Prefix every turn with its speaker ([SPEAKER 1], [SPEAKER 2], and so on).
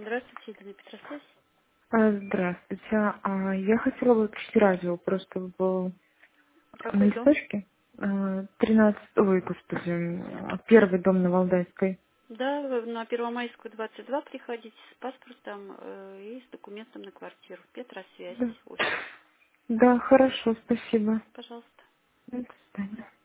[SPEAKER 1] Здравствуйте, это на Петросвязь.
[SPEAKER 2] Здравствуйте. Я хотела бы включить радио, просто был на
[SPEAKER 1] Какой дом?
[SPEAKER 2] листочке. 13, ой, господи, первый дом на Валдайской.
[SPEAKER 1] Да, вы на Первомайскую 22 приходите с паспортом и с документом на квартиру. Петросвязь,
[SPEAKER 2] Да.
[SPEAKER 1] офис.
[SPEAKER 2] Да, хорошо, спасибо.
[SPEAKER 1] Пожалуйста.
[SPEAKER 2] До свидания.